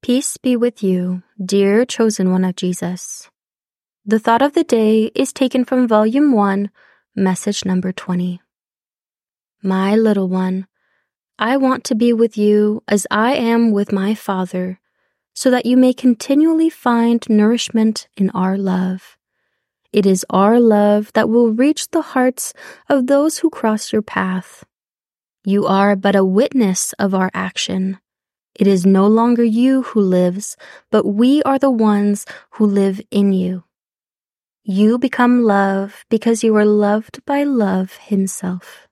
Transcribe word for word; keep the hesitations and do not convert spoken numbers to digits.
Peace be with you, dear chosen one of Jesus. The thought of the day is taken from Volume one, Message number twenty. My little one, I want to be with you as I am with my Father, so that you may continually find nourishment in our love. It is our love that will reach the hearts of those who cross your path. You are but a witness of our action. It is no longer you who lives, but we are the ones who live in you. You become love because you are loved by love himself.